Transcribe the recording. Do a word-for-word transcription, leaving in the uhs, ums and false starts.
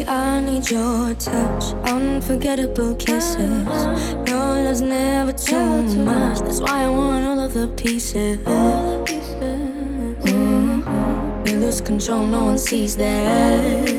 I need your touch, unforgettable kisses. Your love's never too much, that's why I want all of the pieces. Mm-hmm. We lose control, no one sees that.